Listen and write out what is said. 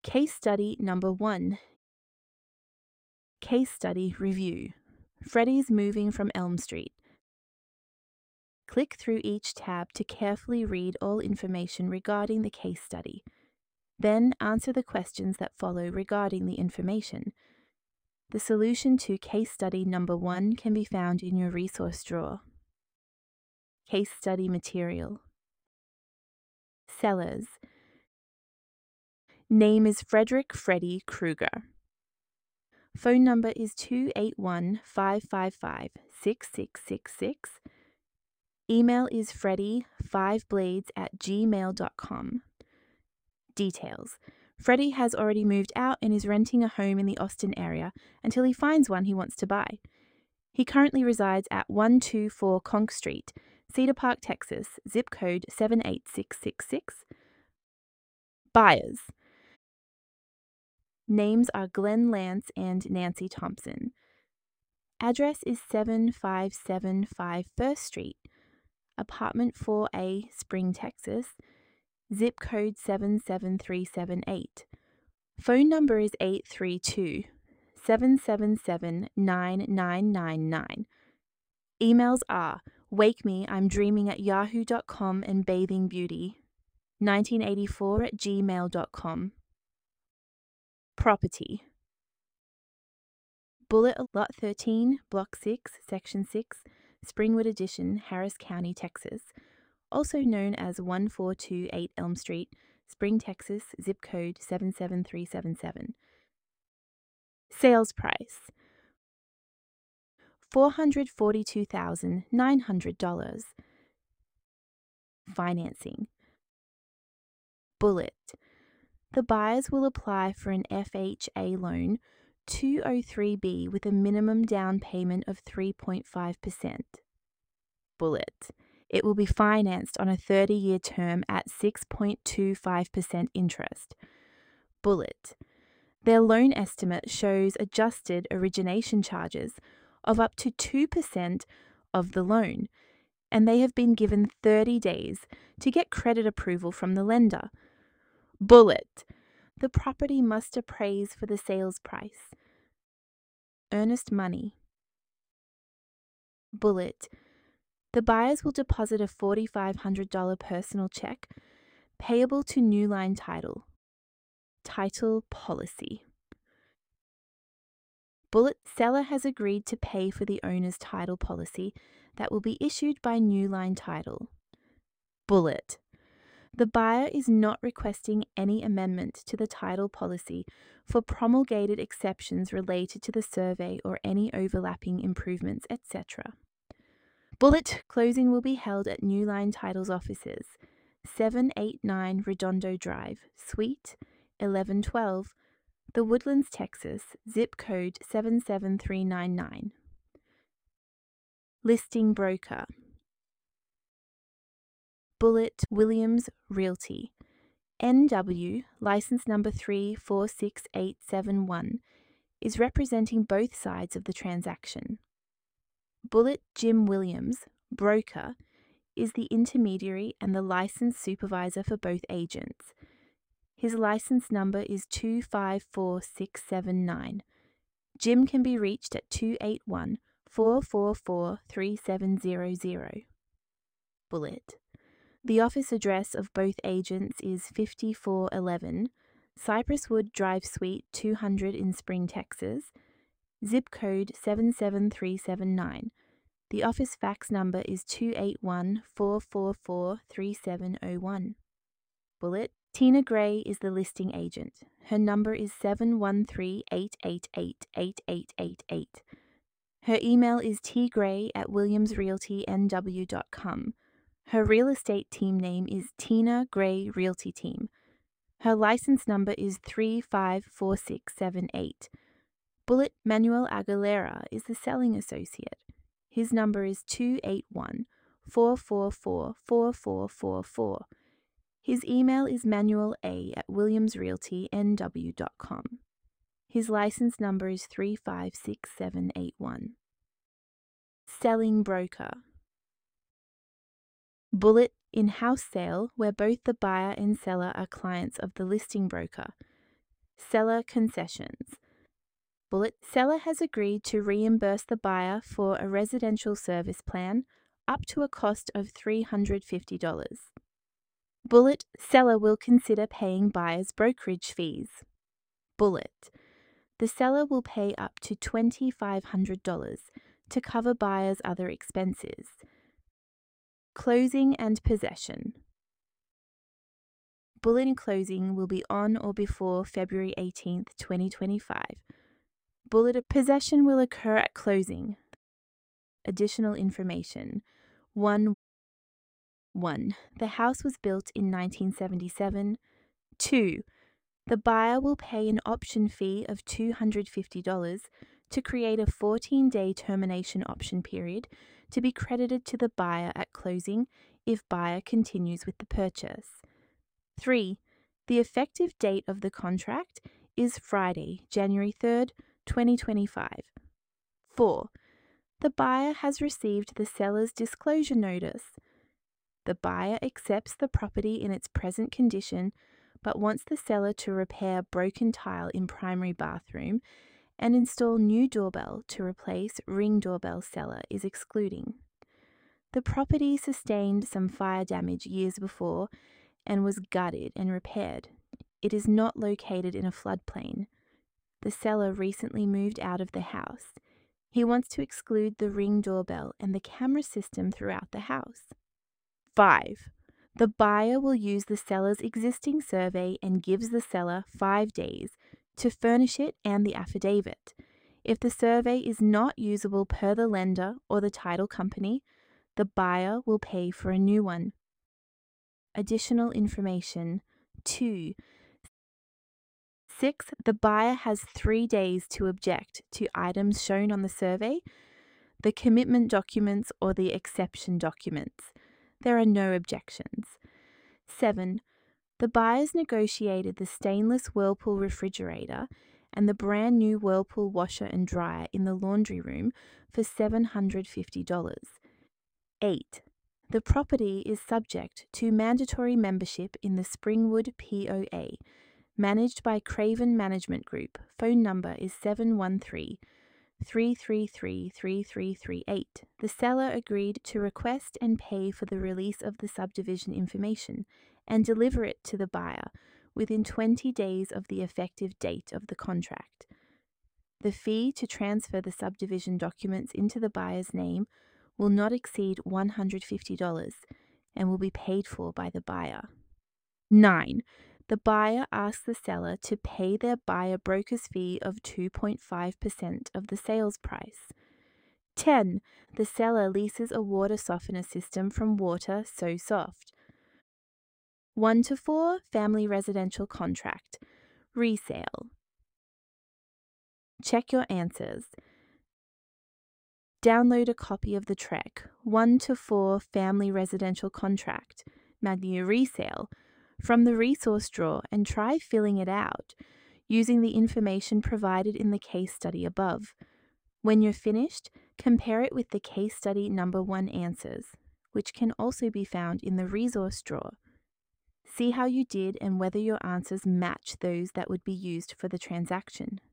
Case study number 1. Case study review. Freddie's moving from Elm Street. Click through each tab to carefully read all information regarding the case study. Then answer the questions that follow regarding the information. The solution to case study number 1 can be found in your resource drawer. Case study material. Sellers. Name is Frederick Freddie Krueger. Phone number is 281-555-6666. Email is freddie5blades@gmail.com. Details. Freddie has already moved out and is renting a home in the Austin area until he finds one he wants to buy. He currently resides at 124 Conch Street, Cedar Park, Texas, zip code 78666. Buyers. Names are Glenn Lance and Nancy Thompson. Address is 7575 First Street, Apartment 4A, Spring, Texas, zip code 77378. Phone number is 832-777-9999. Emails are wakeme@yahoo.com and bathingbeauty1984@gmail.com. Property. Bullet Lot 13, Block 6, Section 6, Springwood Addition, Harris County, Texas. Also known as 1428 Elm Street, Spring, Texas, zip code 77377. Sales price. $442,900. Financing. Bullet. The buyers will apply for an FHA loan 203B with a minimum down payment of 3.5%. Bullet. It will be financed on a 30-year term at 6.25% interest. Bullet. Their loan estimate shows adjusted origination charges of up to 2% of the loan, and they have been given 30 days to get credit approval from the lender. Bullet. The property must appraise for the sales price. Earnest money. Bullet. The buyers will deposit a $4,500 personal check payable to New Line Title. Title policy. Bullet. Seller has agreed to pay for the owner's title policy that will be issued by New Line Title. Bullet. The buyer is not requesting any amendment to the title policy for promulgated exceptions related to the survey or any overlapping improvements, etc. Bullet. Closing will be held at New Line Title's offices, 789 Redondo Drive, Suite 1112, The Woodlands, Texas, zip code 77399. Listing broker. Bullet Williams Realty, NW, license number 346871, is representing both sides of the transaction. Bullet Jim Williams, broker, is the intermediary and the license supervisor for both agents. His license number is 254679. Jim can be reached at 281-444-3700. Bullet. The office address of both agents is 5411 Cypresswood Drive Suite 200 in Spring, Texas, zip code 77379. The office fax number is 281-444-3701. Bullet. Tina Gray is the listing agent. Her number is 713-888-8888. Her email is tgray@williamsrealtynw.com. Her real estate team name is Tina Gray Realty Team. Her license number is 354678. Bullet Manuel Aguilera is the selling associate. His number is 281-444-4444. His email is manuela@williamsrealtynw.com. His license number is 356781. Selling broker. Bullet in-house sale where both the buyer and seller are clients of the listing broker. Seller concessions. Bullet. Seller has agreed to reimburse the buyer for a residential service plan up to a cost of $350. Bullet. Seller will consider paying buyer's brokerage fees. Bullet. The seller will pay up to $2,500 to cover buyer's other expenses. Closing and possession. Bullet in closing will be on or before February 18th, 2025. Bullet possession will occur at closing. Additional information. 1. The house was built in 1977. 2. The buyer will pay an option fee of $250 to create a 14-day termination option period to be credited to the buyer at closing if buyer continues with the purchase. 3. The effective date of the contract is Friday, January 3rd, 2025. 4. The buyer has received the seller's disclosure notice. The buyer accepts the property in its present condition but wants the seller to repair broken tile in primary bathroom and install new doorbell to replace Ring doorbell. Seller is excluding. The property sustained some fire damage years before and was gutted and repaired. It is not located in a floodplain. The seller recently moved out of the house. He wants to exclude the Ring doorbell and the camera system throughout the house. 5. The buyer will use the seller's existing survey and gives the seller 5 days to furnish it and the affidavit. If the survey is not usable per the lender or the title company, the buyer will pay for a new one. Additional information. 2. 6. The buyer has 3 days to object to items shown on the survey, the commitment documents, or the exception documents. There are no objections. 7. The buyers negotiated the stainless Whirlpool refrigerator and the brand new Whirlpool washer and dryer in the laundry room for $750. 8. The property is subject to mandatory membership in the Springwood POA, managed by Craven Management Group. Phone number is 713-333-3338. The seller agreed to request and pay for the release of the subdivision information and deliver it to the buyer within 20 days of the effective date of the contract. The fee to transfer the subdivision documents into the buyer's name will not exceed $150 and will be paid for by the buyer. 9. The buyer asks the seller to pay their buyer broker's fee of 2.5% of the sales price. 10. The seller leases a water softener system from Water So Soft. 1 to 4. Family residential contract. Resale. Check your answers. Download a copy of the TREC 1 to 4 Family Residential Contract, Magnia Resale, from the resource drawer and try filling it out using the information provided in the case study above. When you're finished, compare it with the case study number 1 answers, which can also be found in the resource drawer. See how you did and whether your answers match those that would be used for the transaction.